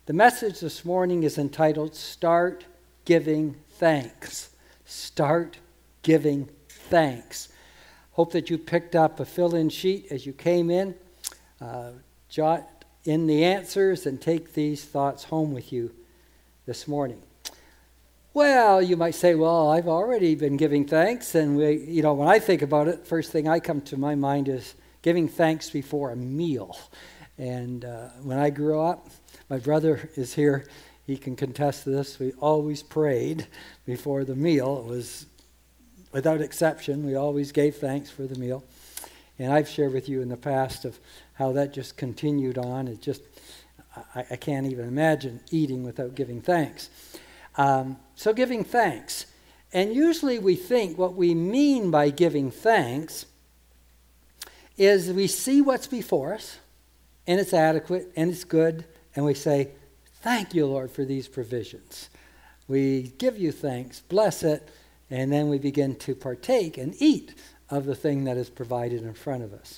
The message this morning is entitled, Start Giving Thanks. Start giving thanks. Hope that you picked up a fill-in sheet as you came in. Jot in the answers and take these thoughts home with you this morning. Well, you might say, well, I've already been giving thanks. And when I think about it, first thing I come to my mind is giving thanks before a meal. And when I grew up, my brother is here. He can contest to this. We always prayed before the meal. It was, without exception, we always gave thanks for the meal. And I've shared with you in the past of how that just continued on. It just, I can't even imagine eating without giving thanks. So giving thanks. And usually we think what we mean by giving thanks is we see what's before us, and it's adequate, and it's good, and we say, thank you, Lord, for these provisions. We give you thanks, bless it, and then we begin to partake and eat of the thing that is provided in front of us.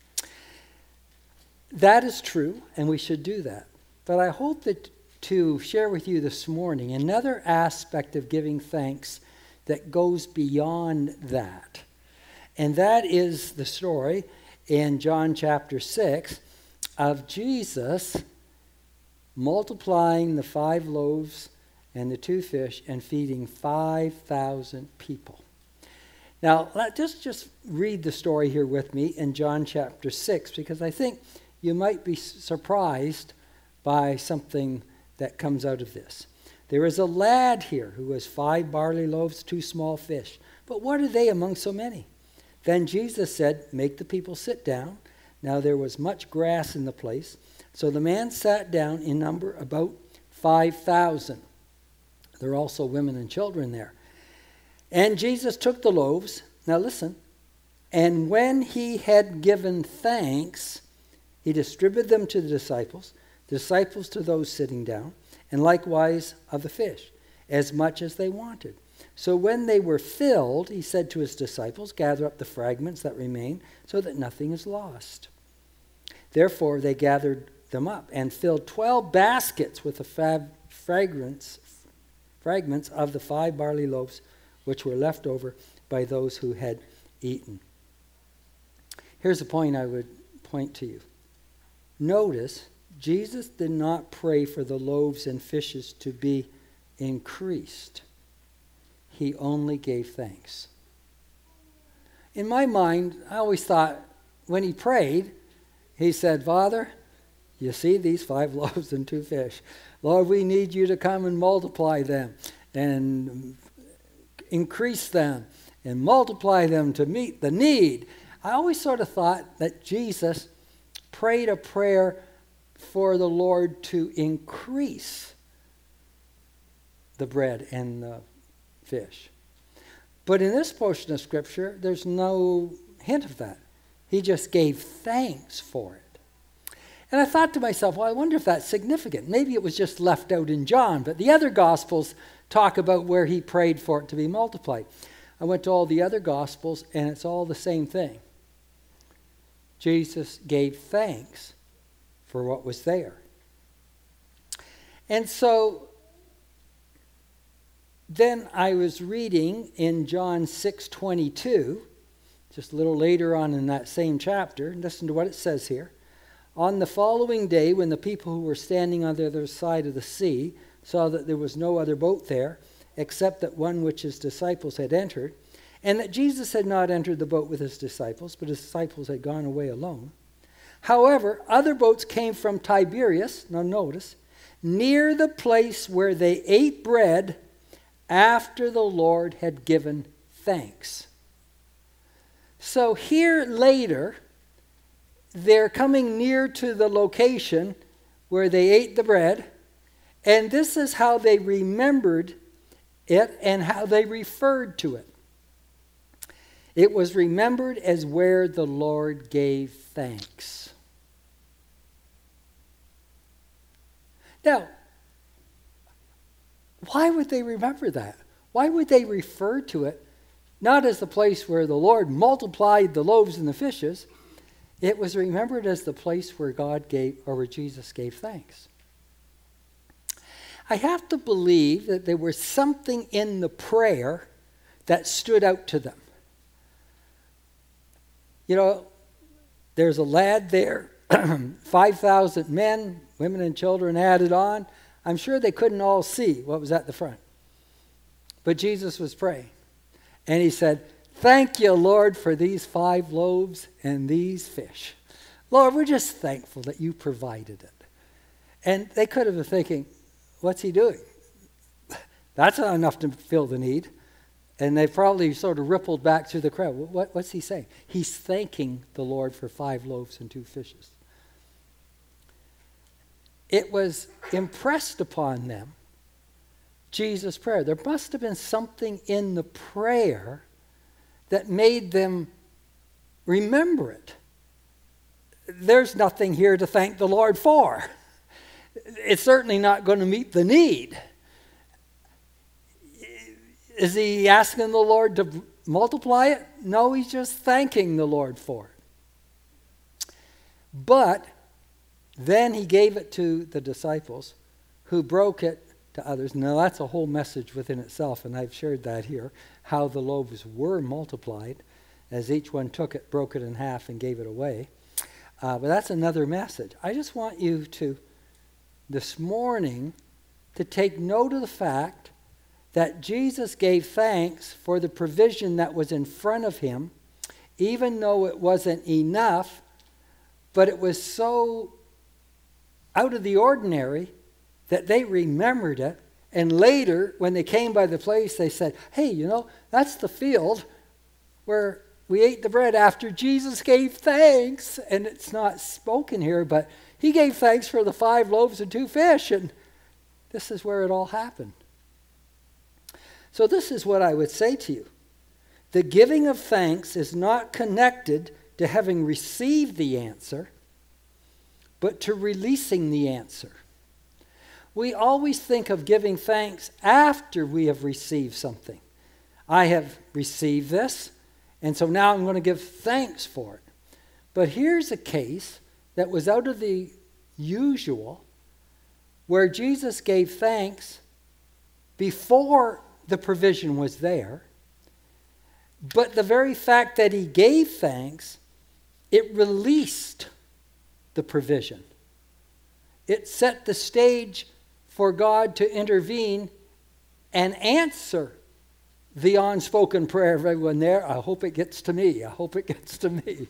That is true, and we should do that. But I hope that to share with you this morning another aspect of giving thanks that goes beyond that. And that is the story in John chapter 6 of Jesus multiplying the 5 loaves and the 2 fish and feeding 5,000 people. Now, just read the story here with me in John chapter 6, because I think you might be surprised by something that comes out of this. There is a lad here who has 5 barley loaves, 2 small fish. But what are they among so many? Then Jesus said, make the people sit down. Now there was much grass in the place. So the man sat down, in number about 5,000. There are also women and children there. And Jesus took the loaves, now listen, and when he had given thanks, he distributed them to the disciples to those sitting down, and likewise of the fish, as much as they wanted. So when they were filled, he said to his disciples, gather up the fragments that remain, so that nothing is lost. Therefore they gathered them up and filled 12 baskets with the fragments of the 5 barley loaves, which were left over by those who had eaten. Here's a point I would point to you. Notice, Jesus did not pray for the loaves and fishes to be increased. He only gave thanks. In my mind, I always thought when he prayed, he said, Father, you see these 5 loaves and 2 fish. Lord, we need you to come and multiply them and increase them and multiply them to meet the need. I always sort of thought that Jesus prayed a prayer for the Lord to increase the bread and the fish. But in this portion of Scripture, there's no hint of that. He just gave thanks for it. And I thought to myself, well, I wonder if that's significant. Maybe it was just left out in John, but the other Gospels talk about where he prayed for it to be multiplied. I went to all the other Gospels, and it's all the same thing. Jesus gave thanks for what was there. And so then I was reading in John 6:22, just a little later on in that same chapter. Listen to what it says here. On the following day, when the people who were standing on the other side of the sea saw that there was no other boat there, except that one which his disciples had entered, and that Jesus had not entered the boat with his disciples, but his disciples had gone away alone. However, other boats came from Tiberias, now notice, near the place where they ate bread after the Lord had given thanks. So here later, they're coming near to the location where they ate the bread, and this is how they remembered it and how they referred to it. It was remembered as where the Lord gave thanks. Now, why would they remember that? Why would they refer to it not as the place where the Lord multiplied the loaves and the fishes? It was remembered as the place where God gave, or where Jesus gave thanks. I have to believe that there was something in the prayer that stood out to them. You know, there's a lad there, 5,000 men, women and children added on. I'm sure they couldn't all see what was at the front. But Jesus was praying. And he said, "Thank you, Lord, for these 5 loaves and these fish. Lord, we're just thankful that you provided it." And they could have been thinking, what's he doing? That's not enough to fill the need. And they probably sort of rippled back through the crowd. What's he saying? He's thanking the Lord for 5 loaves and 2 fishes. It was impressed upon them, Jesus' prayer. There must have been something in the prayer that made them remember it. There's nothing here to thank the Lord for. It's certainly not going to meet the need. Is he asking the Lord to multiply it? No, he's just thanking the Lord for it. But then he gave it to the disciples, who broke it to others. Now that's a whole message within itself, and I've shared that here, how the loaves were multiplied as each one took it, broke it in half, and gave it away. But that's another message. I just want you to, this morning, to take note of the fact that Jesus gave thanks for the provision that was in front of him, even though it wasn't enough, but it was so out of the ordinary that they remembered it. And later, when they came by the place, they said, "Hey, you know, that's the field where we ate the bread after Jesus gave thanks." And it's not spoken here, but he gave thanks for the 5 loaves and 2 fish. And this is where it all happened. So this is what I would say to you. The giving of thanks is not connected to having received the answer, but to releasing the answer. We always think of giving thanks after we have received something. I have received this, and so now I'm going to give thanks for it. But here's a case that was out of the usual, where Jesus gave thanks before the provision was there. But the very fact that he gave thanks, it released the provision. It set the stage for God to intervene and answer the unspoken prayer of everyone there. I hope it gets to me. I hope it gets to me.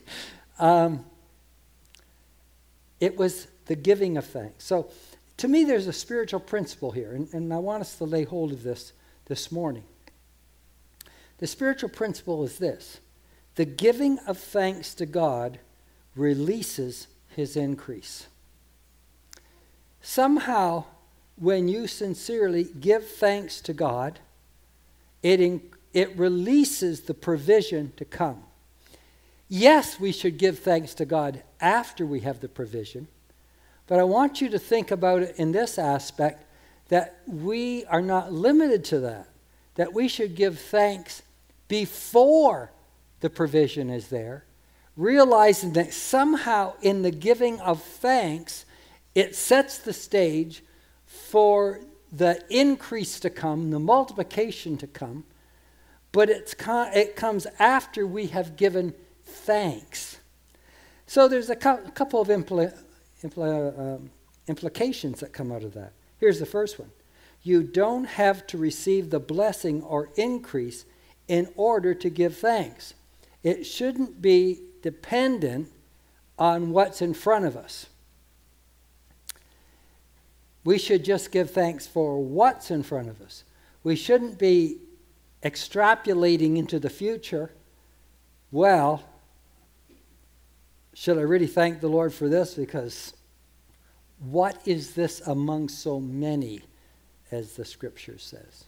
It was the giving of thanks. So to me, there's a spiritual principle here, and I want us to lay hold of this morning. The spiritual principle is this: the giving of thanks to God releases his increase. Somehow, when you sincerely give thanks to God, it releases the provision to come. Yes, we should give thanks to God after we have the provision, but I want you to think about it in this aspect, that we are not limited to that we should give thanks before the provision is there, realizing that somehow in the giving of thanks, it sets the stage for the increase to come, the multiplication to come, but it comes after we have given thanks. So there's a couple of implications that come out of that. Here's the first one. You don't have to receive the blessing or increase in order to give thanks. It shouldn't be dependent on what's in front of us. We should just give thanks for what's in front of us. We shouldn't be extrapolating into the future. Well, should I really thank the Lord for this? Because what is this among so many, as the scripture says?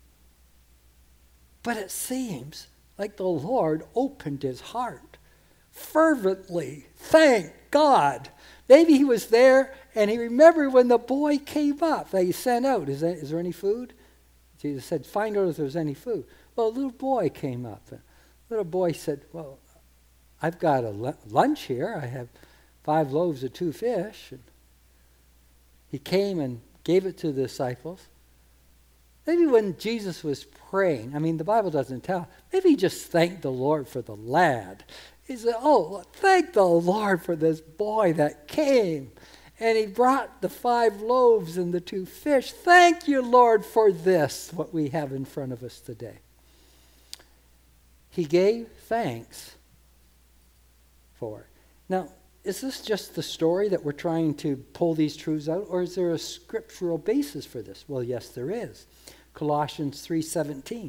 But it seems like the Lord opened his heart fervently. Thank God. Maybe he was there and he remembered when the boy came up that he sent out. Is there any food? Jesus said, find out if there's any food. Well, a little boy came up. The little boy said, well, I've got a lunch here. I have 5 loaves and 2 fish. And he came and gave it to the disciples. Maybe when Jesus was praying, I mean, the Bible doesn't tell, maybe he just thanked the Lord for the lad. He said, oh, thank the Lord for this boy that came. And he brought the 5 loaves and the 2 fish. Thank you, Lord, for this, what we have in front of us today. He gave thanks for it. Now, is this just the story that we're trying to pull these truths out, or is there a scriptural basis for this? Well, yes, there is. Colossians 3:17.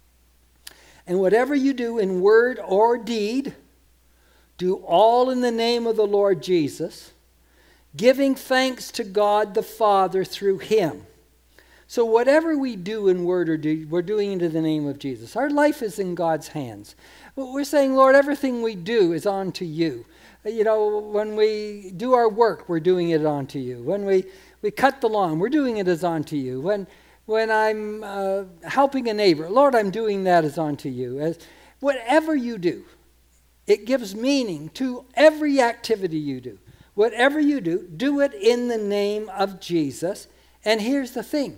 And whatever you do in word or deed, do all in the name of the Lord Jesus, giving thanks to God the Father through him. So whatever we do in word or deed, we're doing it in the name of Jesus. Our life is in God's hands. We're saying, Lord, everything we do is unto you. You know, when we do our work, we're doing it unto you. When we cut the lawn, we're doing it as unto you. When I'm helping a neighbor, Lord, I'm doing that as unto you. As whatever you do, it gives meaning to every activity you do. Whatever you do, do it in the name of Jesus. And here's the thing.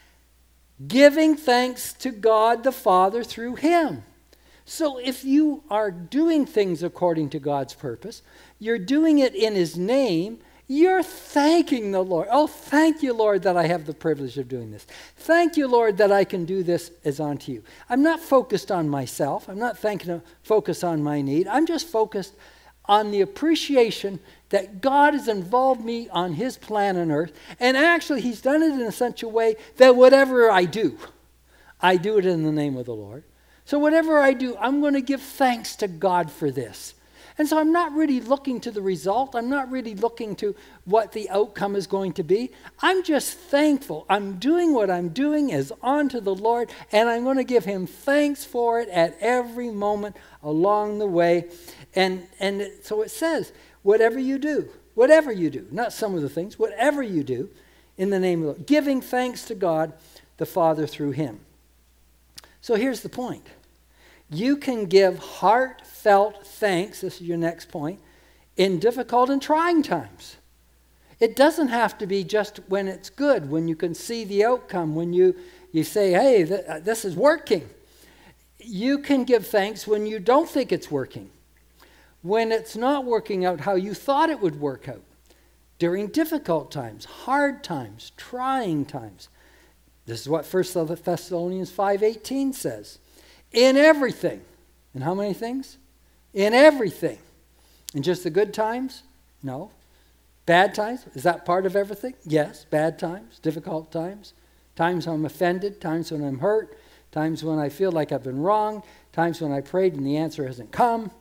Giving thanks to God the Father through him. So if you are doing things according to God's purpose, you're doing it in his name, you're thanking the Lord. Oh, thank you, Lord, that I have the privilege of doing this. Thank you, Lord, that I can do this as unto you. I'm not focused on myself. I'm not focused on my need. I'm just focused on the appreciation that God has involved me on his plan on earth. And actually, he's done it in such a way that whatever I do it in the name of the Lord. So whatever I do, I'm going to give thanks to God for this. And so I'm not really looking to the result. I'm not really looking to what the outcome is going to be. I'm just thankful. I'm doing what I'm doing as unto the Lord, and I'm going to give him thanks for it at every moment along the way. And so it says, whatever you do, not some of the things, whatever you do, in the name of the Lord, giving thanks to God the Father through him. So here's the point. You can give heartfelt thanks, this is your next point, in difficult and trying times. It doesn't have to be just when it's good, when you can see the outcome, when you say, hey, this is working. You can give thanks when you don't think it's working, when it's not working out how you thought it would work out, during difficult times, hard times, trying times. This is what 1 Thessalonians 5:18 says. In everything. In how many things? In everything. In just the good times? No. Bad times? Is that part of everything? Yes. Bad times, difficult times, times when I'm offended, times when I'm hurt, times when I feel like I've been wrong, times when I prayed and the answer hasn't come.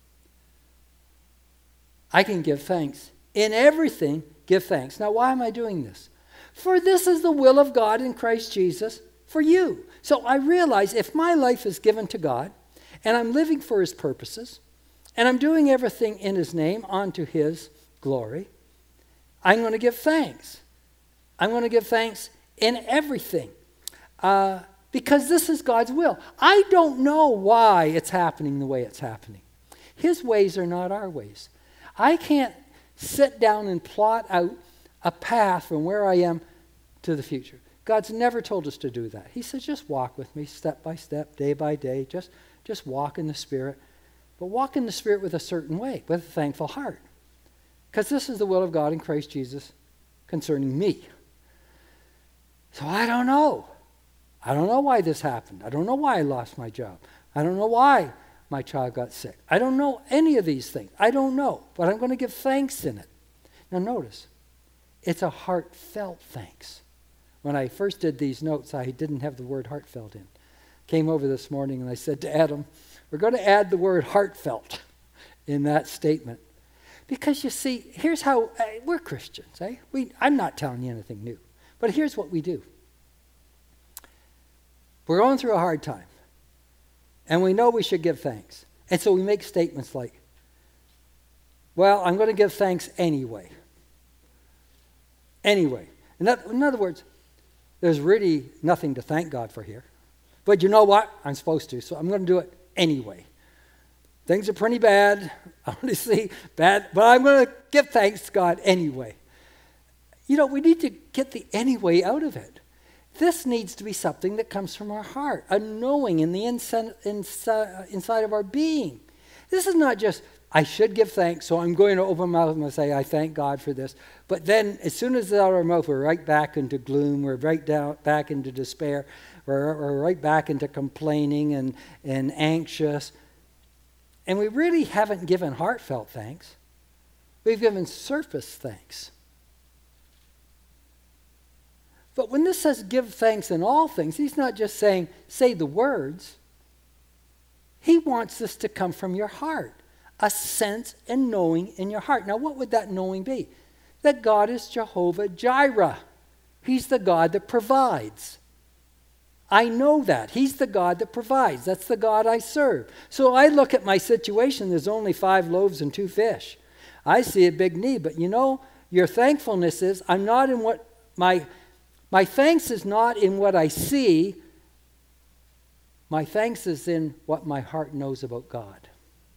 I can give thanks. In everything, give thanks. Now, why am I doing this? For this is the will of God in Christ Jesus for you. So I realize if my life is given to God, and I'm living for his purposes, and I'm doing everything in his name unto his glory, I'm going to give thanks. I'm going to give thanks in everything. Because this is God's will. I don't know why it's happening the way it's happening. His ways are not our ways. I can't sit down and plot out a path from where I am to the future. God's never told us to do that. He says, just walk with me step by step, day by day. Just walk in the Spirit. But walk in the Spirit with a certain way, with a thankful heart. Because this is the will of God in Christ Jesus concerning me. So I don't know. I don't know why this happened. I don't know why I lost my job. I don't know why my child got sick. I don't know any of these things. I don't know. But I'm going to give thanks in it. Now notice, it's a heartfelt thanks. When I first did these notes, I didn't have the word heartfelt in. Came over this morning and I said to Adam, we're going to add the word heartfelt in that statement. Because you see, here's how, we're Christians. I'm not telling you anything new. But here's what we do. We're going through a hard time. And we know we should give thanks. And so we make statements like, well, I'm going to give thanks anyway. Anyway. In other words, there's really nothing to thank God for here. But you know what? I'm supposed to, so I'm going to do it anyway. Things are pretty bad, honestly, bad, but I'm going to give thanks to God anyway. We need to get the anyway out of it. This needs to be something that comes from our heart, a knowing in the inside of our being. This is not just, I should give thanks, so I'm going to open my mouth and say, I thank God for this. But then as soon as it's out of our mouth, we're right back into gloom, we're right back into despair, we're right back into complaining and anxious. And we really haven't given heartfelt thanks. We've given surface thanks. But when this says give thanks in all things, he's not just saying say the words. He wants this to come from your heart. A sense and knowing in your heart. Now what would that knowing be? That God is Jehovah Jireh. He's the God that provides. I know that. He's the God that provides. That's the God I serve. So I look at my situation, there's only 5 loaves and 2 fish. I see a big need, but your thankfulness is, I'm not in what, my thanks is not in what I see. My thanks is in what my heart knows about God.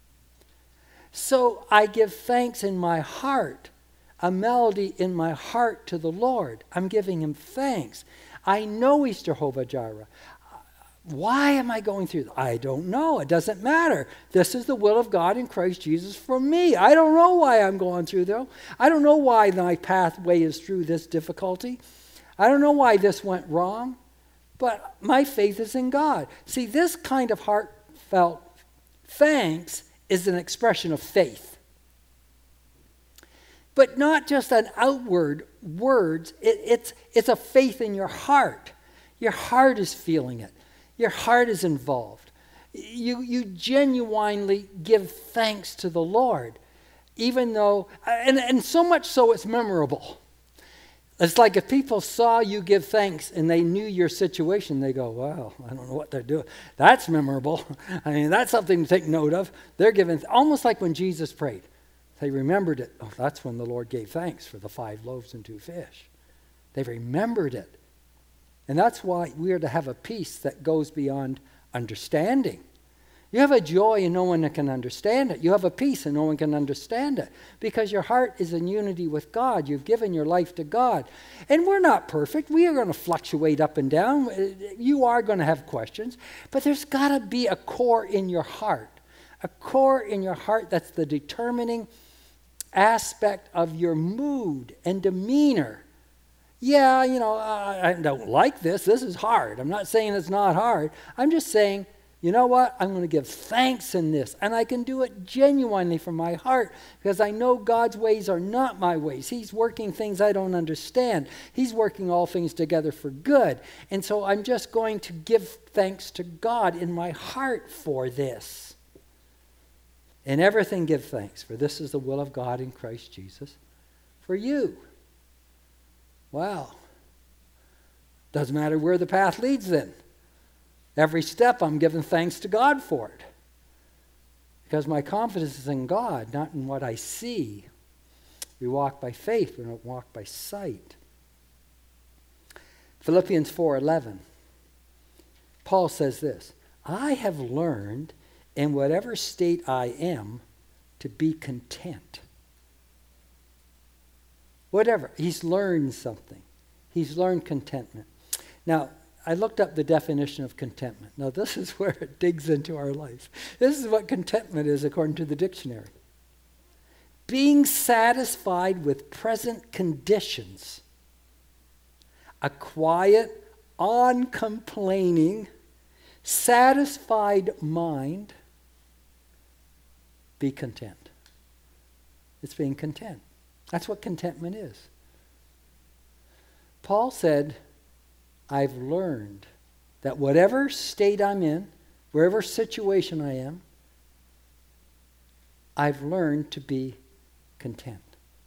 So I give thanks in my heart, a melody in my heart to the Lord. I'm giving him thanks. I know he's Jehovah Jireh. Why am I going through this? I don't know. It doesn't matter. This is the will of God in Christ Jesus for me. I don't know why I'm going through though. I don't know why my pathway is through this difficulty. I don't know why this went wrong. But my faith is in God. See, this kind of heartfelt thanks is an expression of faith. But not just an outward words. It's a faith in your heart. Your heart is feeling it. Your heart is involved. You genuinely give thanks to the Lord. Even though, and so much so it's memorable. It's like if people saw you give thanks and they knew your situation, they go, wow, I don't know what they're doing. That's memorable. I mean, that's something to take note of. They're giving, almost like when Jesus prayed. They remembered it. Oh, that's when the Lord gave thanks for the 5 loaves and 2 fish. They remembered it. And that's why we are to have a peace that goes beyond understanding. You have a joy and no one can understand it. You have a peace and no one can understand it. Because your heart is in unity with God. You've given your life to God. And we're not perfect. We are going to fluctuate up and down. You are going to have questions. But there's got to be a core in your heart. A core in your heart that's the determining aspect of your mood and demeanor. Yeah, I don't like this. This is hard. I'm not saying it's not hard. I'm just saying, you know what? I'm going to give thanks in this. And I can do it genuinely from my heart because I know God's ways are not my ways. He's working things I don't understand. He's working all things together for good. And so I'm just going to give thanks to God in my heart for this. In everything give thanks, for this is the will of God in Christ Jesus for you. Wow. Doesn't matter where the path leads then. Every step I'm giving thanks to God for it. Because my confidence is in God, not in what I see. We walk by faith, we don't walk by sight. Philippians 4:11. Paul says this, I have learned in whatever state I am to be content. Whatever. He's learned something. He's learned contentment. Now, I looked up the definition of contentment. Now, this is where it digs into our life. This is what contentment is according to the dictionary. Being satisfied with present conditions. A quiet, uncomplaining, satisfied mind. Be content. It's being content. That's what contentment is. Paul said, I've learned that whatever state I'm in, wherever situation I am, I've learned to be content.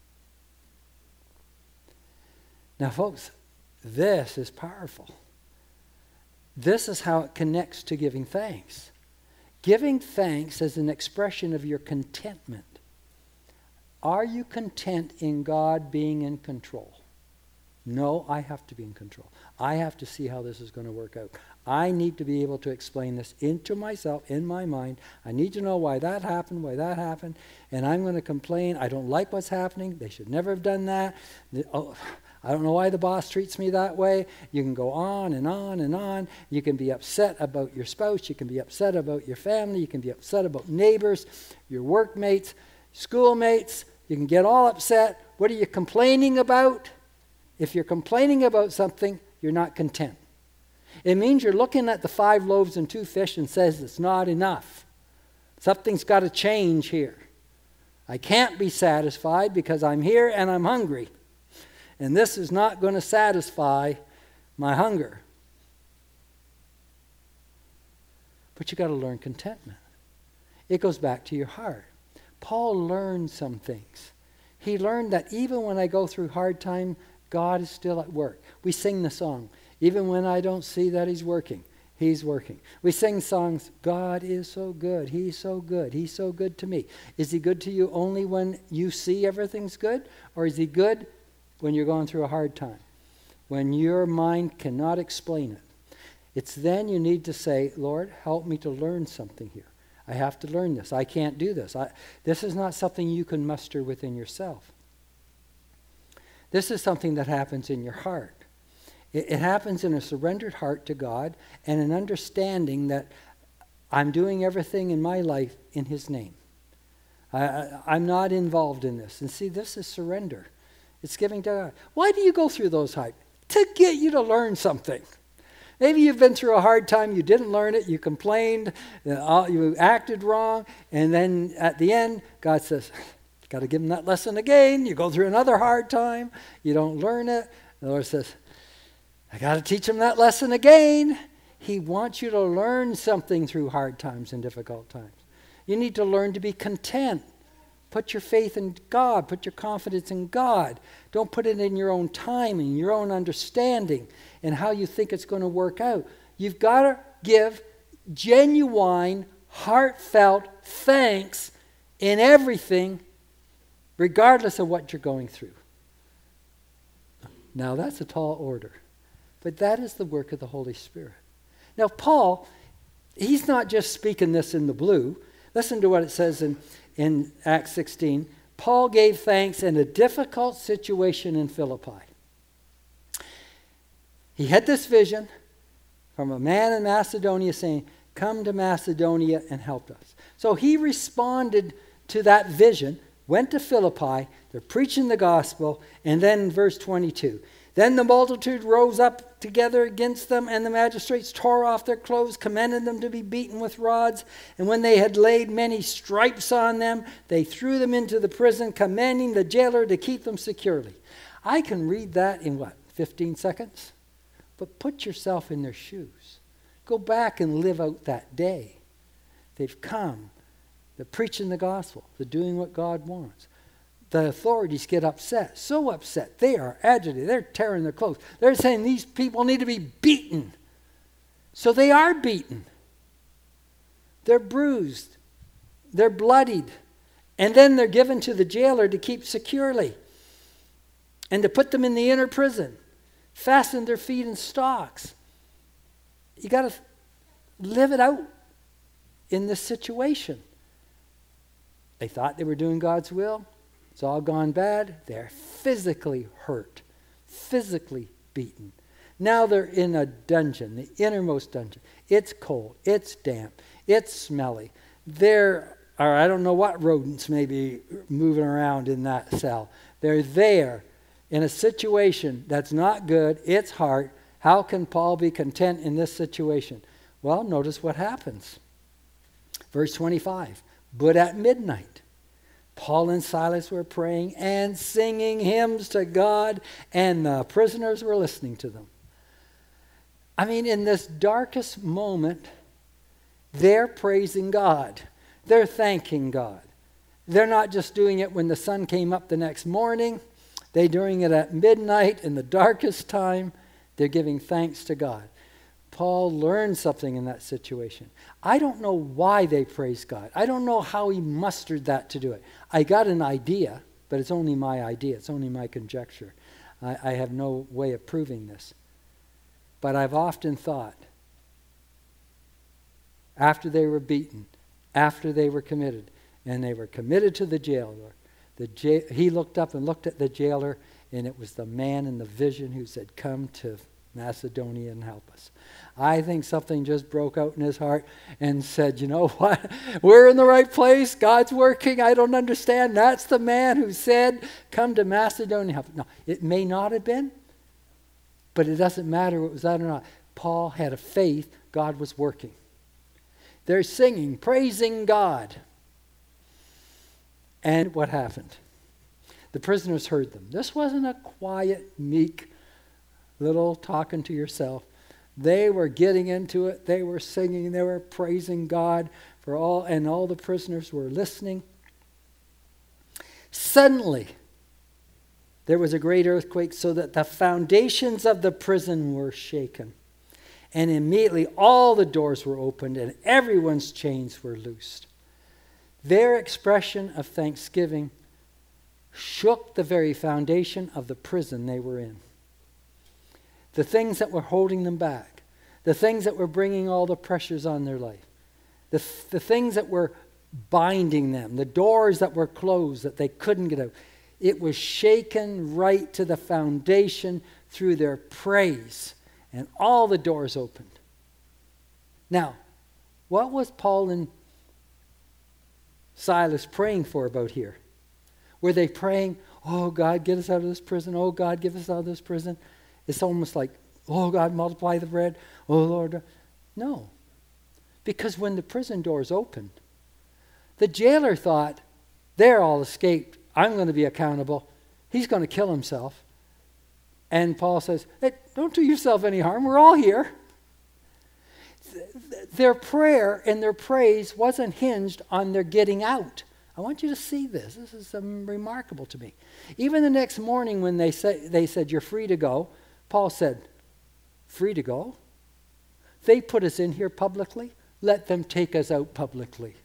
Now, folks, this is powerful. This is how it connects to giving thanks. Giving thanks is an expression of your contentment. Are you content in God being in control? No, I have to be in control. I have to see how this is going to work out. I need to be able to explain this into myself, in my mind. I need to know why that happened, and I'm going to complain. I don't like what's happening. They should never have done that. Oh, I don't know why the boss treats me that way. You can go on and on and on. You can be upset about your spouse. You can be upset about your family. You can be upset about neighbors, your workmates, schoolmates. You can get all upset. What are you complaining about? If you're complaining about something, you're not content. It means you're looking at the 5 loaves and 2 fish and says it's not enough. Something's got to change here. I can't be satisfied because I'm here and I'm hungry. And this is not going to satisfy my hunger. But you got to learn contentment. It goes back to your heart. Paul learned some things. He learned that even when I go through hard time, God is still at work. We sing the song, even when I don't see that he's working. He's working. We sing songs, God is so good. He's so good. He's so good to me. Is he good to you only when you see everything's good? Or is he good when you're going through a hard time? When your mind cannot explain it. It's then you need to say, Lord, help me to learn something here. I have to learn this. I can't do this. This is not something you can muster within yourself. This is something that happens in your heart. It happens in a surrendered heart to God and an understanding that I'm doing everything in my life in his name. I'm not involved in this. And see, this is surrender. It's giving to God. Why do you go through those heights? To get you to learn something. Maybe you've been through a hard time, you didn't learn it, you complained, you acted wrong, and then at the end, God says, got to give them that lesson again. You go through another hard time, you don't learn it. The Lord says, I got to teach them that lesson again. He wants you to learn something through hard times and difficult times. You need to learn to be content. Put your faith in God. Put your confidence in God. Don't put it in your own timing, your own understanding, and how you think it's going to work out. You've got to give genuine, heartfelt thanks in everything, regardless of what you're going through. Now, that's a tall order. But that is the work of the Holy Spirit. Now, Paul, he's not just speaking this in the blue. Listen to what it says in Acts 16. Paul gave thanks in a difficult situation in Philippi. He had this vision from a man in Macedonia saying, come to Macedonia and help us. So he responded to that vision, went to Philippi, they're preaching the gospel, and then in verse 22, then the multitude rose up together against them, and the magistrates tore off their clothes, commanded them to be beaten with rods. And when they had laid many stripes on them, they threw them into the prison, commanding the jailer to keep them securely. I can read that in 15 seconds? But put yourself in their shoes. Go back and live out that day. They've come. They're preaching the gospel. They're doing what God wants. The authorities get upset, so upset. They are agitated. They're tearing their clothes. They're saying these people need to be beaten. So they are beaten. They're bruised. They're bloodied. And then they're given to the jailer to keep securely and to put them in the inner prison. Fasten their feet in stocks. You got to live it out in this situation. They thought they were doing God's will. It's all gone bad. They're physically hurt, physically beaten. Now they're in a dungeon, the innermost dungeon. It's cold, it's damp, it's smelly. There are, I don't know what rodents may be moving around in that cell. They're there in a situation that's not good. It's hard. How can Paul be content in this situation? Well, notice what happens. Verse 25, but at midnight, Paul and Silas were praying and singing hymns to God, and the prisoners were listening to them. I mean, in this darkest moment, they're praising God. They're thanking God. They're not just doing it when the sun came up the next morning. They're doing it at midnight in the darkest time. They're giving thanks to God. Paul learned something in that situation. I don't know why they praised God. I don't know how he mustered that to do it. I got an idea, but it's only my idea. It's only my conjecture. I have no way of proving this. But I've often thought, after they were beaten, after they were committed, and they were committed to the jailer, he looked up and looked at the jailer, And it was the man in the vision who said, come to Macedonia and help us. I think something just broke out in his heart and said, you know what? We're in the right place. God's working. I don't understand. That's the man who said, come to Macedonia. Help. No, it may not have been, but it doesn't matter if it was that or not. Paul had a faith God was working. They're singing, praising God. And what happened? The prisoners heard them. This wasn't a quiet, meek, little talking to yourself. They were getting into it. They were singing. They were praising God for all, and all the prisoners were listening. Suddenly, there was a great earthquake so that the foundations of the prison were shaken. And immediately all the doors were opened and everyone's chains were loosed. Their expression of thanksgiving shook the very foundation of the prison they were in. The things that were holding them back, the things that were bringing all the pressures on their life, the things that were binding them, the doors that were closed that they couldn't get out. It was shaken right to the foundation through their praise, and all the doors opened. Now, what was Paul and Silas praying for about here? Were they praying, oh God, get us out of this prison. Oh God, give us out of this prison. It's almost like, oh God, multiply the bread. Oh Lord. No. Because when the prison doors opened, the jailer thought, they're all escaped. I'm going to be accountable. He's going to kill himself. And Paul says, hey, don't do yourself any harm. We're all here. Their prayer and their praise wasn't hinged on their getting out. I want you to see this. This is remarkable to me. Even the next morning when they said, you're free to go, Paul said, free to go? They put us in here publicly. Let them take us out publicly.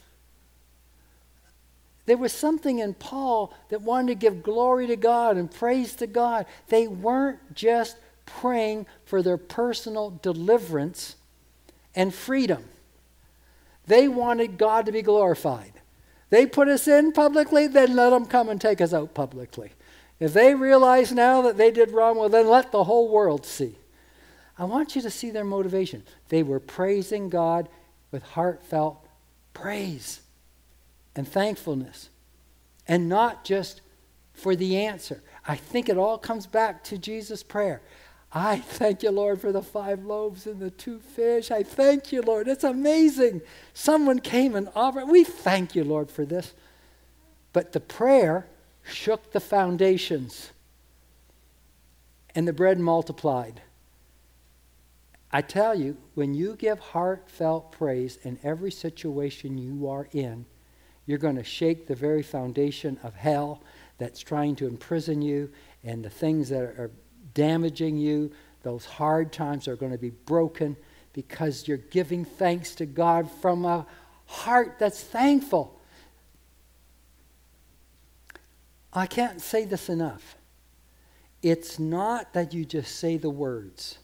There was something in Paul that wanted to give glory to God and praise to God. They weren't just praying for their personal deliverance and freedom. They wanted God to be glorified. They put us in publicly, then let them come and take us out publicly. If they realize now that they did wrong, well, then let the whole world see. I want you to see their motivation. They were praising God with heartfelt praise and thankfulness, and not just for the answer. I think it all comes back to Jesus' prayer. I thank you, Lord, for the 5 loaves and the 2 fish. I thank you, Lord. It's amazing. Someone came and offered. We thank you, Lord, for this. But the prayer shook the foundations, and the bread multiplied. I tell you, when you give heartfelt praise in every situation you are in, you're going to shake the very foundation of hell that's trying to imprison you, and the things that are damaging you, those hard times are going to be broken because you're giving thanks to God from a heart that's thankful. I can't say this enough. It's not that you just say the words.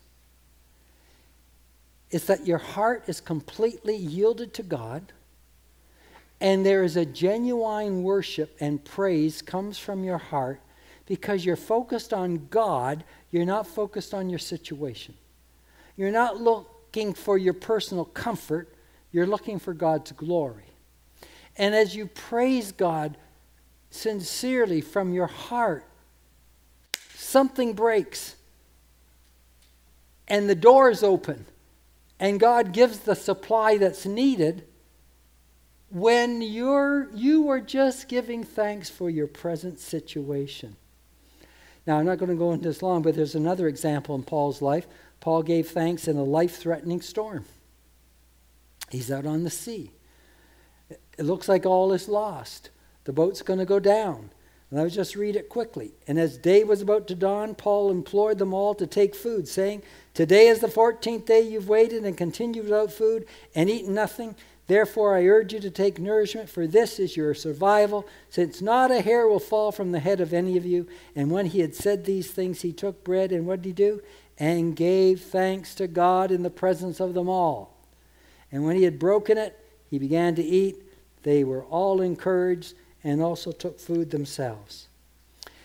It's that your heart is completely yielded to God, and there is a genuine worship and praise comes from your heart because you're focused on God. You're not focused on your situation. You're not looking for your personal comfort. You're looking for God's glory. And as you praise God sincerely from your heart, something breaks and the doors open and God gives the supply that's needed when you are just giving thanks for your present situation. Now, I'm not going to go into this long, but there's another example in Paul's life. Paul gave thanks in a life-threatening storm. He's out on the sea. It looks like all is lost. The boat's going to go down. And I'll just read it quickly. And as day was about to dawn, Paul implored them all to take food, saying, today is the 14th day you've waited and continued without food and eaten nothing. Therefore, I urge you to take nourishment, for this is your survival, since not a hair will fall from the head of any of you. And when he had said these things, he took bread, and what did he do? And gave thanks to God in the presence of them all. And when he had broken it, he began to eat. They were all encouraged and also took food themselves.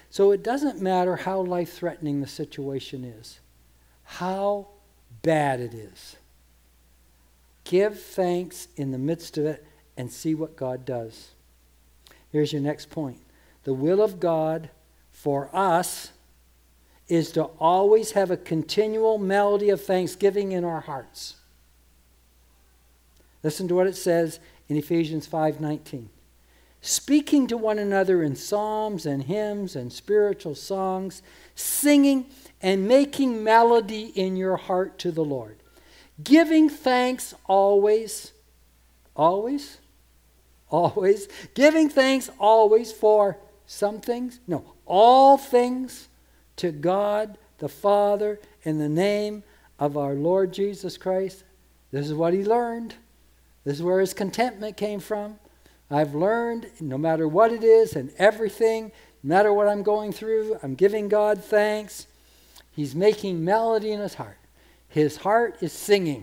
So it doesn't matter how life-threatening the situation is, how bad it is. Give thanks in the midst of it and see what God does. Here's your next point. The will of God for us is to always have a continual melody of thanksgiving in our hearts. Listen to what it says in Ephesians 5:19. Speaking to one another in psalms and hymns and spiritual songs, singing and making melody in your heart to the Lord. Giving thanks always. Always? Always. Giving thanks always for some things? No, all things to God the Father in the name of our Lord Jesus Christ. This is what he learned. This is where his contentment came from. I've learned no matter what it is and everything, no matter what I'm going through, I'm giving God thanks. He's making melody in his heart. His heart is singing.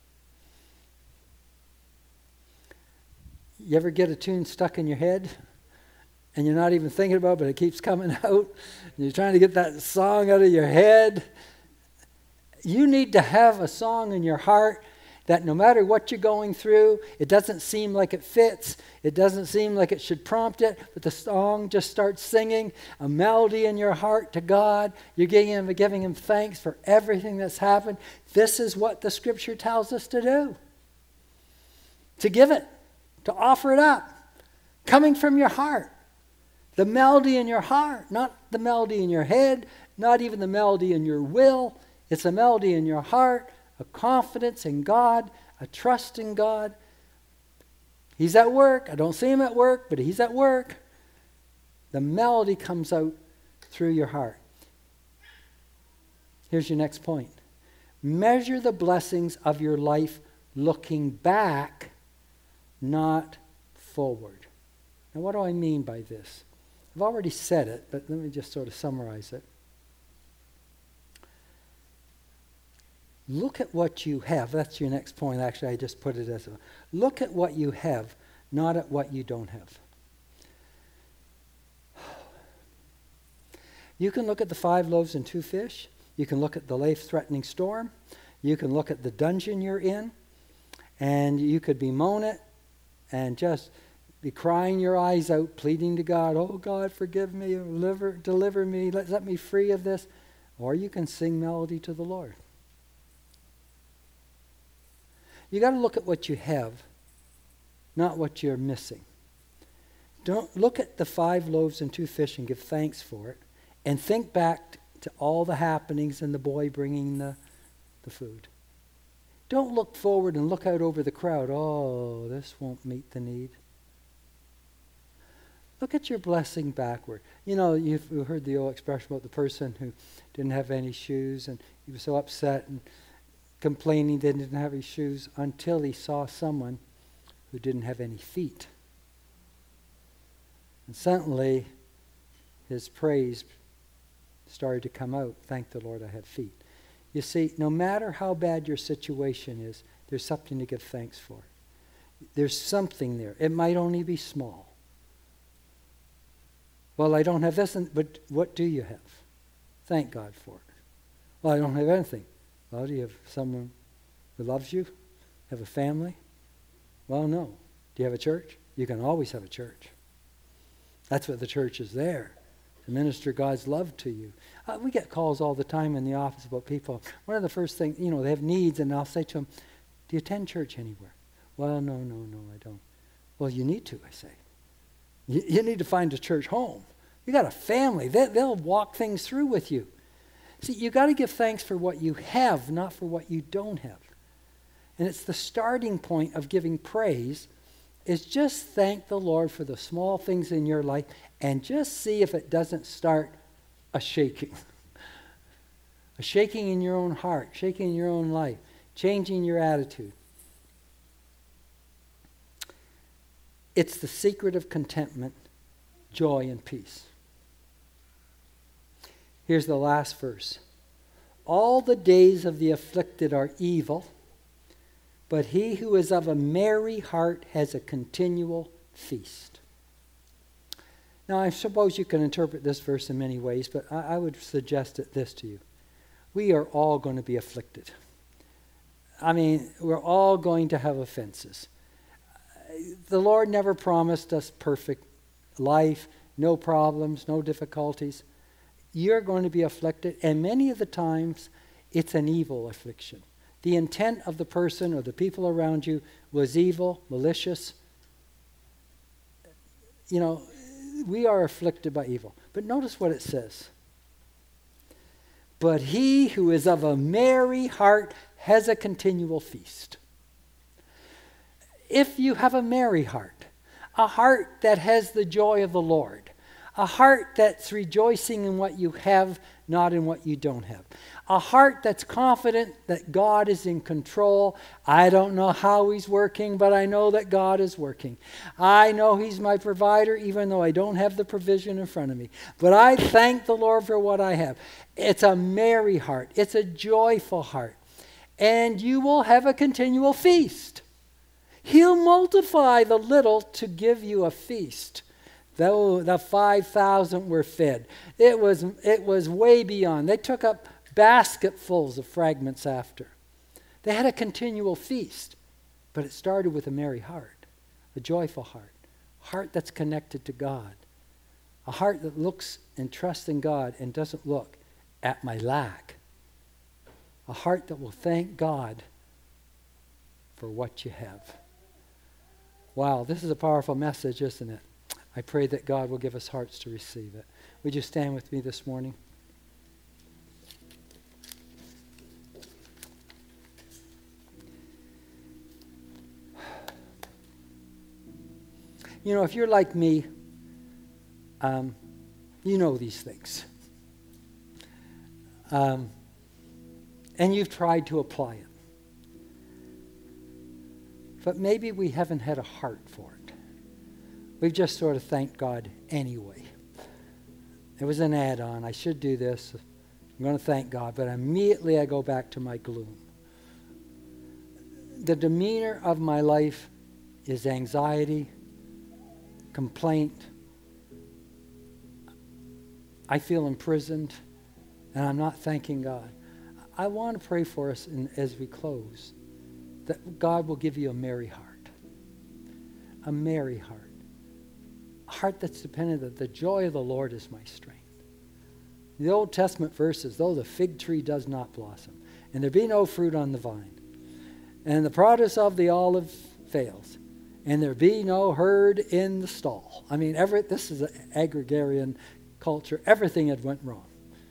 You ever get a tune stuck in your head and you're not even thinking about it, but it keeps coming out? And you're trying to get that song out of your head. You need to have a song in your heart that no matter what you're going through, it doesn't seem like it fits. It doesn't seem like it should prompt it, but the song just starts singing a melody in your heart to God. You're giving him thanks for everything that's happened. This is what the scripture tells us to do. To give it, to offer it up, coming from your heart. The melody in your heart, not the melody in your head, not even the melody in your will. It's a melody in your heart, a confidence in God, a trust in God. He's at work. I don't see him at work, but he's at work. The melody comes out through your heart. Here's your next point. Measure the blessings of your life looking back, not forward. Now, what do I mean by this? I've already said it, but let me just sort of summarize it. Look at what you have. That's your next point. Actually, I just put it as a look at what you have, not at what you don't have. You can look at the 5 loaves and 2 fish. You can look at the life-threatening storm. You can look at the dungeon you're in. And you could bemoan it and just be crying your eyes out, pleading to God, oh God, forgive me, deliver me, let me free of this. Or you can sing melody to the Lord. You got to look at what you have, not what you're missing. Don't look at the 5 loaves and 2 fish and give thanks for it, and think back to all the happenings and the boy bringing the food. Don't look forward and look out over the crowd. Oh, this won't meet the need. Look at your blessing backward. You know, you've heard the old expression about the person who didn't have any shoes, and he was so upset and complaining that he didn't have any shoes until he saw someone who didn't have any feet. And suddenly, his praise started to come out. Thank the Lord I have feet. You see, no matter how bad your situation is, there's something to give thanks for. There's something there. It might only be small. Well, I don't have this, but what do you have? Thank God for it. Well, I don't have anything. Well, do you have someone who loves you? Have a family? Well, no. Do you have a church? You can always have a church. That's what the church is there, to minister God's love to you. We get calls all the time in the office about people. One of the first things, they have needs, and I'll say to them, do you attend church anywhere? Well, no, I don't. Well, you need to, I say. You need to find a church home. You got a family. They'll walk things through with you. See, you got to give thanks for what you have, not for what you don't have. And it's the starting point of giving praise is just thank the Lord for the small things in your life and just see if it doesn't start a shaking. A shaking in your own heart, shaking in your own life, changing your attitude. It's the secret of contentment, joy, and peace. Here's the last verse. All the days of the afflicted are evil, but he who is of a merry heart has a continual feast. Now, I suppose you can interpret this verse in many ways, but I would suggest this to you. We are all going to be afflicted. I mean, we're all going to have offenses. The Lord never promised us perfect life, no problems, no difficulties. You're going to be afflicted, and many of the times it's an evil affliction. The intent of the person or the people around you was evil, malicious. You know, we are afflicted by evil. But notice what it says. But he who is of a merry heart has a continual feast. If you have a merry heart, a heart that has the joy of the Lord, a heart that's rejoicing in what you have, not in what you don't have, a heart that's confident that God is in control. I don't know how he's working, but I know that God is working. I know he's my provider, even though I don't have the provision in front of me. But I thank the Lord for what I have. It's a merry heart. It's a joyful heart. And you will have a continual feast. He'll multiply the little to give you a feast. Though the 5,000 were fed. It was way beyond. They took up basketfuls of fragments after. They had a continual feast. But it started with a merry heart, a joyful heart, a heart that's connected to God, a heart that looks and trusts in God and doesn't look at my lack, a heart that will thank God for what you have. Wow, this is a powerful message, isn't it? I pray that God will give us hearts to receive it. Would you stand with me this morning? You know, if you're like me, you know these things. And you've tried to apply it. But maybe we haven't had a heart for it. We've just sort of thanked God anyway. It was an add-on. I should do this. I'm going to thank God. But immediately I go back to my gloom. The demeanor of my life is anxiety, complaint. I feel imprisoned, and I'm not thanking God. I want to pray for us as we close, that God will give you a merry heart. A merry heart. A heart that's dependent that the joy of the Lord is my strength. The Old Testament verses, though the fig tree does not blossom, and there be no fruit on the vine, and the produce of the olive fails, and there be no herd in the stall. I mean, this is an agrarian culture. Everything had went wrong.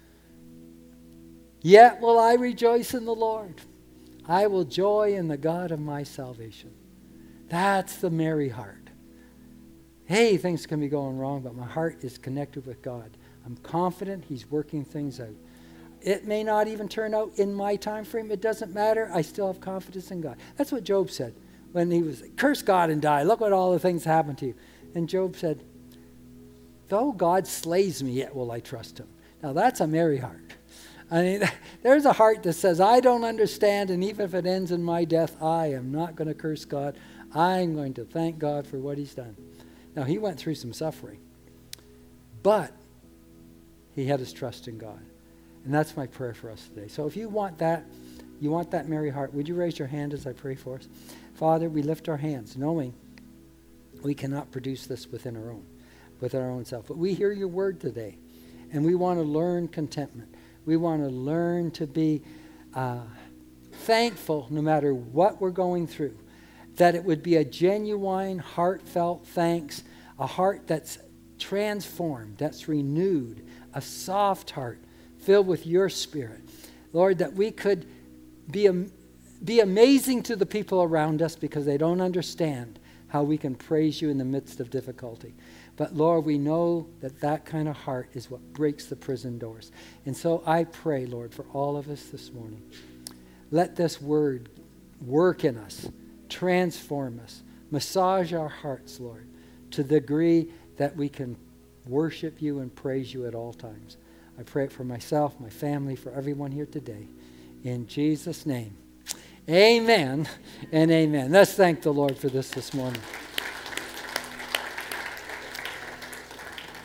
Yet will I rejoice in the Lord. I will joy in the God of my salvation. That's the merry heart. Hey, things can be going wrong, but my heart is connected with God. I'm confident he's working things out. It may not even turn out in my time frame. It doesn't matter. I still have confidence in God. That's what Job said when he was, curse God and die. Look what all the things happened to you. And Job said, though God slays me, yet will I trust him. Now that's a merry heart. I mean, there's a heart that says, I don't understand, and even if it ends in my death, I am not going to curse God. I'm going to thank God for what he's done. Now, he went through some suffering, but he had his trust in God. And that's my prayer for us today. So if you want that merry heart, would you raise your hand as I pray for us? Father, we lift our hands, knowing we cannot produce this with our own self. But we hear your word today, and we want to learn contentment. We want to learn to be thankful no matter what we're going through. That it would be a genuine, heartfelt thanks, a heart that's transformed, that's renewed, a soft heart filled with your Spirit. Lord, that we could be amazing to the people around us because they don't understand how we can praise you in the midst of difficulty. But Lord, we know that kind of heart is what breaks the prison doors. And so I pray, Lord, for all of us this morning. Let this word work in us, transform us, massage our hearts, Lord, to the degree that we can worship you and praise you at all times. I pray it for myself, my family, for everyone here today. In Jesus' name, amen and amen. Let's thank the Lord for this morning.